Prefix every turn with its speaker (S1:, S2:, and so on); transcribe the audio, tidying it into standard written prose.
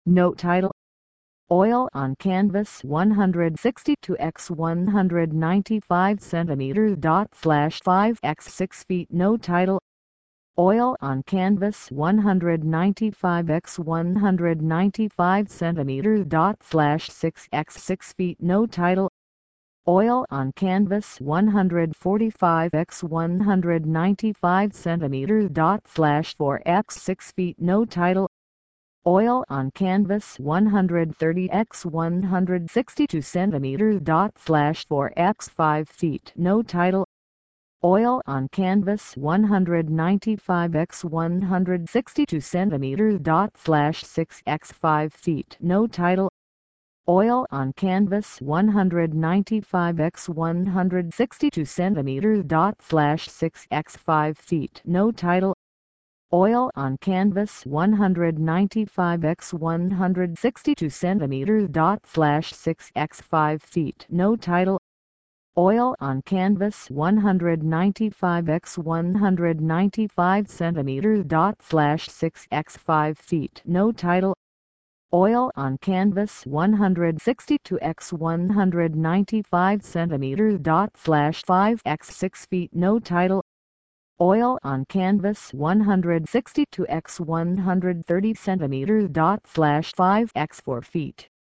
S1: No title. Oil on canvas 162 x 195 cm. 5 x 6 feet. No title. Oil on canvas 195 x 195 cm. 6 x 6 feet. No title. Oil on canvas 145 x 195 cm. 4 x 6 feet. No title. Oil on canvas 130 x 162 cm. 4 x 5 feet. No title. Oil on canvas 195 x 162 cm. 6 x 5 feet. No title. Oil on canvas 195 x 162 cm. 6 x 5 feet. No title. Oil on canvas 195 x 162 cm. 6 x 5 feet. No title. Oil on canvas 195 x 195 cm. 6 x 5 feet. No title. Oil on canvas 162 x 195 cm. 5 x 6 feet. No title. Oil on canvas 162 x 130 cm. 5 x 4 feet.